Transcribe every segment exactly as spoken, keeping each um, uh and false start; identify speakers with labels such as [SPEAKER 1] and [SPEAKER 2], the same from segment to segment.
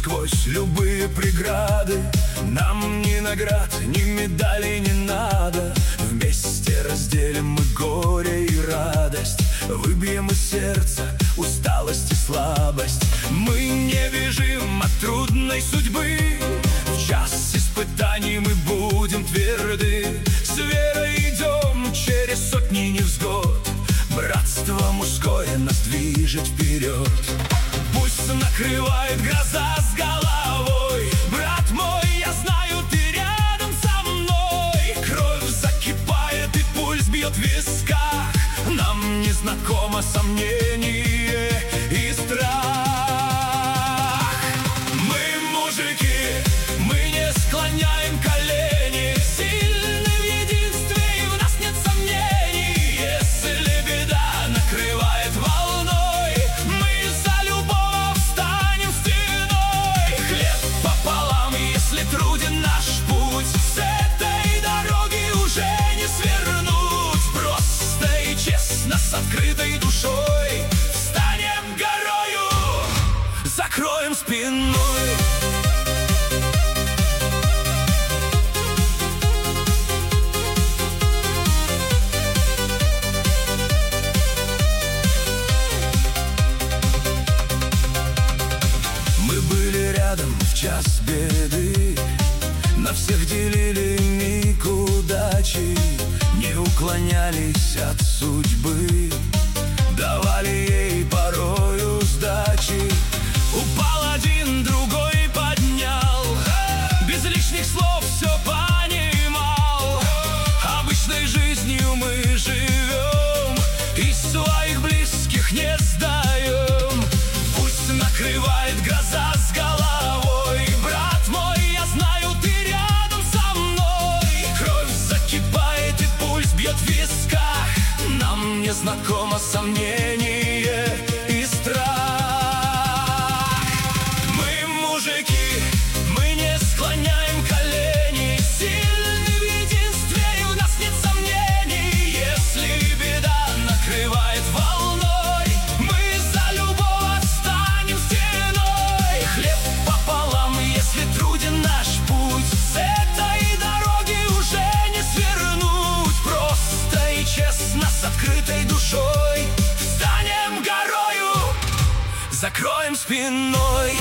[SPEAKER 1] сквозь любые преграды. Нам ни наград, ни медалей не надо. Вместе разделим мы горе и радость. Выбьем из сердца усталость и слабость. Мы не бежим от трудной судьбы. В час испытаний мы будем тверды. С верой идем через сотни невзгод. Братство мужское нас движет вперед. Пусть накрывает гроза с головой. Брат мой, я знаю, ты рядом со мной. Кровь закипает и пульс бьет в висках. Нам не знакомо сомнение и страх. Мы мужики, мы не склоняем колени. Сильны в единстве, и в нас нет сомнений. Если беда накрывает волной, мы за любовь встанем стеной. Хлеб пополам, если труден наш путь. С этой дороги уже не свернуть. Просто и честно, с открытой душой встанем горою, закроем спиной. Мы были рядом в час беды, на всех делили миг удачи. Не уклонялись от судьбы, давали ей порою сдачи. Упал один, другой поднял, без лишних слов все понимал. Обычной жизнью мы живем и своих близких не сдаем. Пусть накрывает гроза с головой. Брат мой, я знаю, ты рядом со мной. Кровь закипает и пульс бьет в висках. Нам не знакомо сомнение и страх. Мы мужики, мы не склоняем колени. Сильны в единстве, и в нас нет сомнений. Если беда накрывает волной, мы за любовь встанем стеной. Хлеб пополам, если труден наш путь. С этой дороги уже не свернуть. Просто и честно, с открытой душой встанем горою, закроем спиной.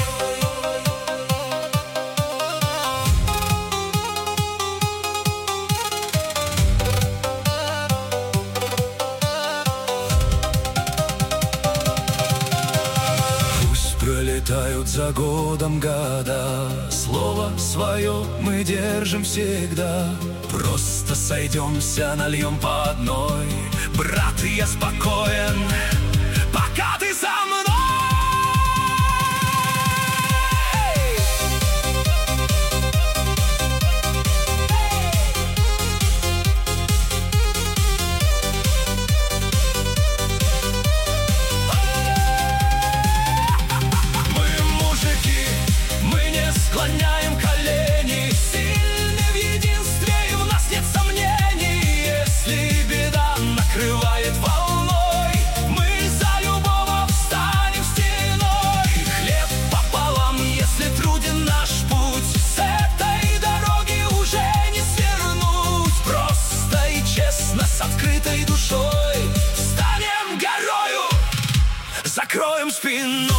[SPEAKER 1] Пусть пролетают за годом года, слово свое мы держим всегда. Просто сойдемся, нальем по одной. Брат, я спокоен, пока ты со мной. Мы мужики, мы не склоняем колени. Сильны в единстве, и в нас нет сомнений. Если беда накрывает волной, мы за любовь встанем стеной. Хлеб пополам, если труден наш путь. С этой дороги уже не свернуть. Просто и честно, с открытой душой встанем горою, закроем спину.